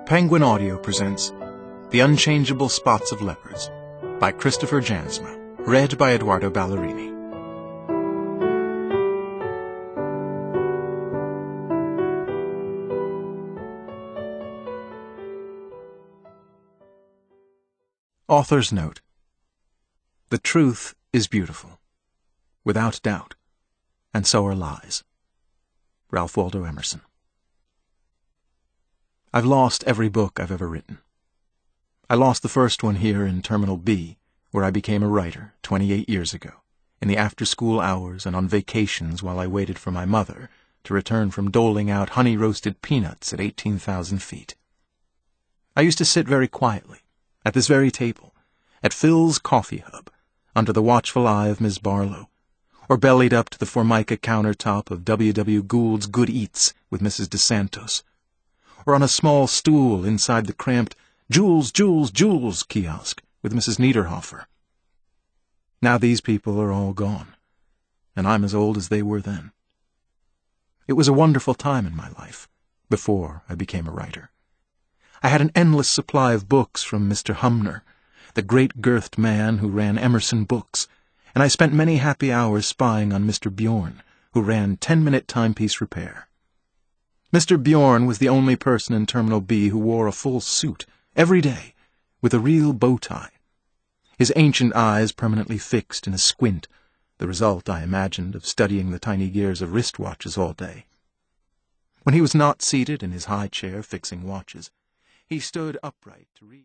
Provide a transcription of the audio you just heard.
Penguin Audio presents The Unchangeable Spots of Leopards by Christopher Jansma, read by Eduardo Ballerini. Author's Note: The truth is beautiful, without doubt, and so are lies. Ralph Waldo Emerson. I've lost every book I've ever written. I lost the first one here in Terminal B, where I became a writer 28 years ago, in the after-school hours and on vacations while I waited for my mother to return from doling out honey-roasted peanuts at 18,000 feet. I used to sit very quietly, at this very table, at Phil's Coffee Hub, under the watchful eye of Miss Barlow, or bellied up to the Formica countertop of W. Gould's Good Eats with Mrs. DeSantos, or on a small stool inside the cramped Jules, Jules, Jules kiosk with Mrs. Niederhofer. Now these people are all gone, and I'm as old as they were then. It was a wonderful time in my life, before I became a writer. I had an endless supply of books from Mr. Humner, the great-girthed man who ran Emerson Books, and I spent many happy hours spying on Mr. Bjorn, who ran 10-minute timepiece repair. Mr. Bjorn was the only person in Terminal B who wore a full suit, every day, with a real bow tie. His ancient eyes permanently fixed in a squint, the result, I imagined, of studying the tiny gears of wristwatches all day. When he was not seated in his high chair fixing watches, he stood upright to read.